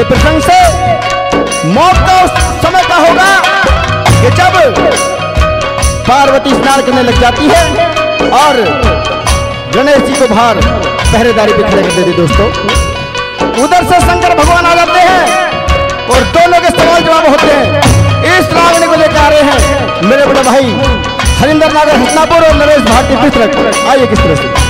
ये प्रसंग से मौत का उस समय का होगा कि जब पार्वती स्नान करने लग जाती है और गणेश जी को बाहर पहरेदारी पे खड़े कर देते दोस्तों। उधर से शंकर भगवान आ जाते हैं और दोनों के सवाल जवाब होते हैं। इस रावण को लेकर आ रहे हैं मेरे बड़े भाई हरिंदर नागर हसनापुर और नरेश भारती पितरक। आइए किस तरह से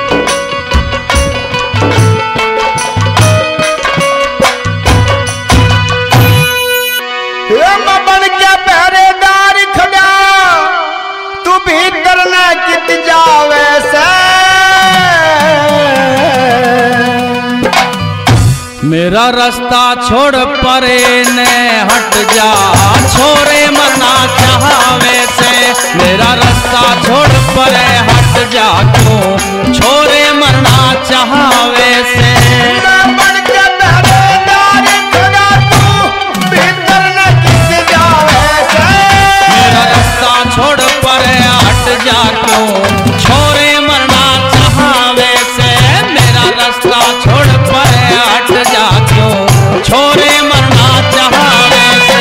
बन के पहरेदार खड़ा तू भीतर न कित जावे से मेरा रास्ता छोड़ परे ने हट जा छोरे मरना चाहवे से। मेरा रास्ता छोड़ परे हट जा क्यों छोरे मरना चाहवे से। बन के पहरेदार खड़ा तू भीतर न कित जावे से। मेरा रास्ता छोड़ परे हट जा क्यों छोरे मरना चाहवे से। मेरा रास्ता छोड़ परे हट जा क्यों छोरे मरना चाहवे से।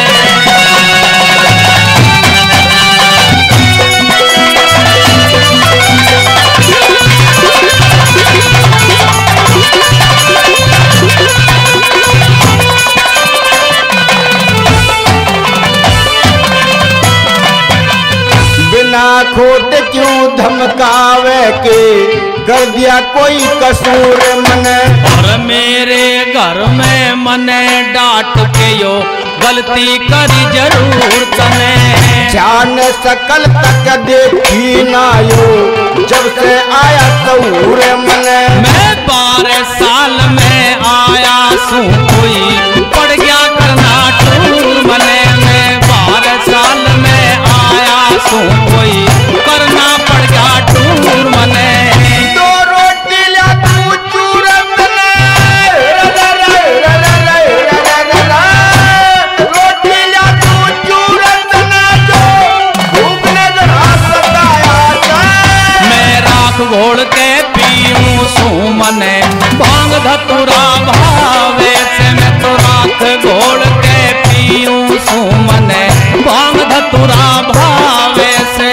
बिना खोट क्यों धमकावे के कर दिया कोई कसूर मने। और मेरे घर में मने डांट के यो गलती करी जरूर तने। जान सकल तक देखी ना यो जब से आया तऊर मने। मैं 12 साल में आया सू कोई पड़ गया करना टूर मने। मैं 12 साल में आया सू कोई करना पड़ गया टूर मने। दो रोटी ला तू चूरत ने रोटी ला तू चूरत ने जो भूख ने जरा सताया से। मैं राख घोल के पीऊं सू मने भांग धतुरा भावे से। मैं तो राख घोल के पीऊं सू मने भांग धतुरा भावे से।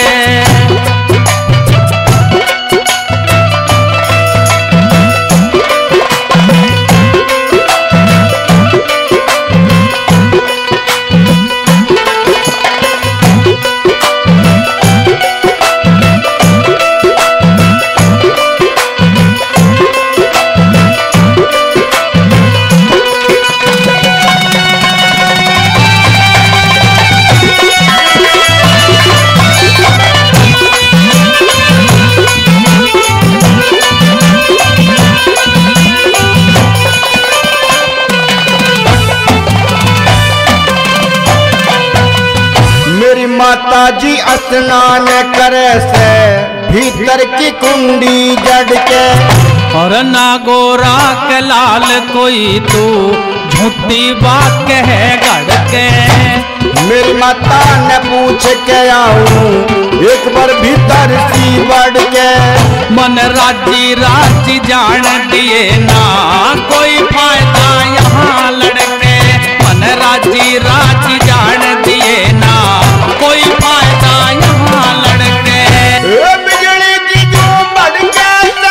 मेरी माता जी स्नान करे से भीतर की कुंडी जड़ के। और ना गोरा के लाल कोई तू झूठी बात कहे गढ़ के। मेरी माता ने पूछ के आऊं एक बार भीतर सी बढ़ के। मन राजी राजी जान दिए ना कोई फायदा यहाँ लड़के। मन राजी राजी जान दिए ना कोई फायदा यहाँ लड़के। बिजली की जो बढ़ के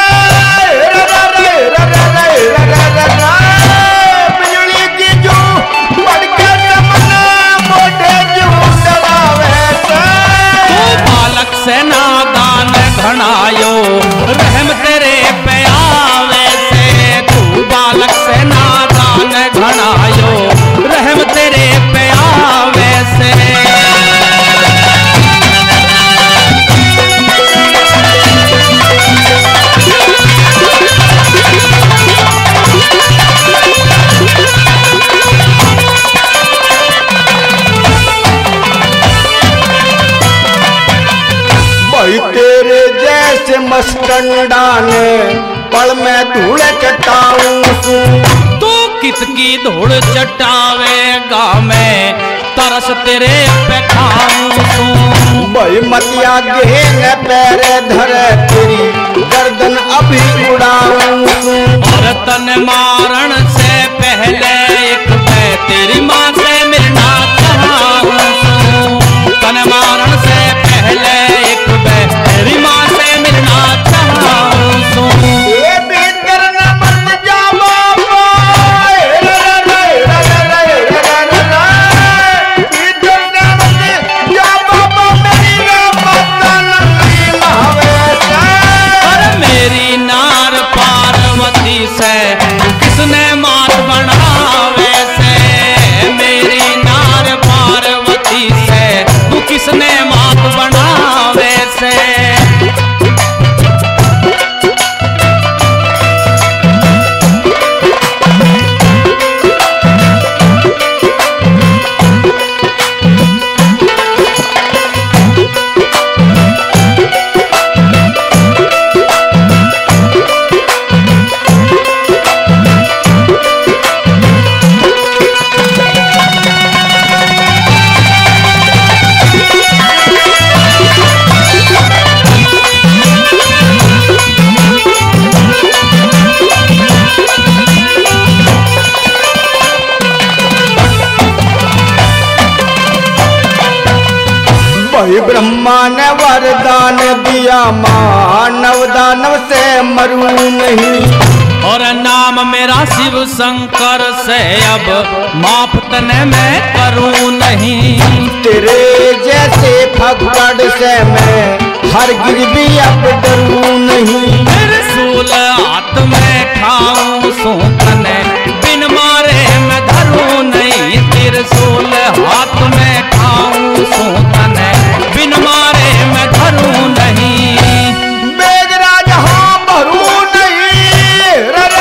बिजली की जो बढ़ के मोटे जो दबावे से। तू बालक से नादान घनायो रहम तेरे पे आवे से। तू बालक से नादान घनायो रहम तेरे पे आवे से। भाई तेरे जैसे मस्टंडा ने पल में धूल चटाऊं तू कितकी धूल चटावेगा मैं तरस तेरे पे खाऊं तू। भाई मतिया गहने पैरे धरे तेरी गर्दन अभी उड़ाऊं। और तन मारण से पहले एक कोई ब्रह्मा ने वरदान दिया, मानव दानव से मरू नहीं। और नाम मेरा शिव शंकर से अब माफ तने मैं करूं नहीं। तेरे जैसे फक्कड़ से मैं हरगिज भी अब डरूं नहीं। त्रिशूल हाथ में ठाऊं सो तने बिन मारे मैं धरूं नहीं। त्रिशूल हाथ में ठाऊं सो तने बिन मारे मैं धरूं नहीं। बेगराज हाँ भरू नहीं,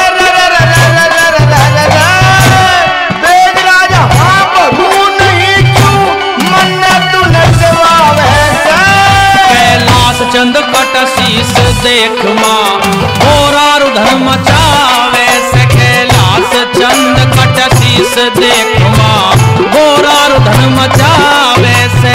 बेगराज हाँ भरू नहीं, क्यों मन्नत तू नचवावे से। कैलाश चंद कट शीस देख माँ गोरा रुधर मचावे से। कैलाश चंद कट शीस देख माँ गोरा रुधर मचावे से।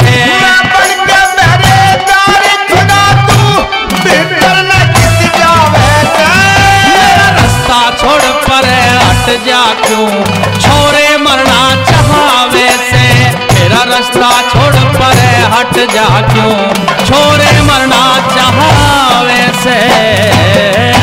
छोड़ पर हट जा क्यों छोरे मरना चाहवे से। मेरा रास्ता छोड़ पर हट जा क्यों छोरे मरना चाहवे से।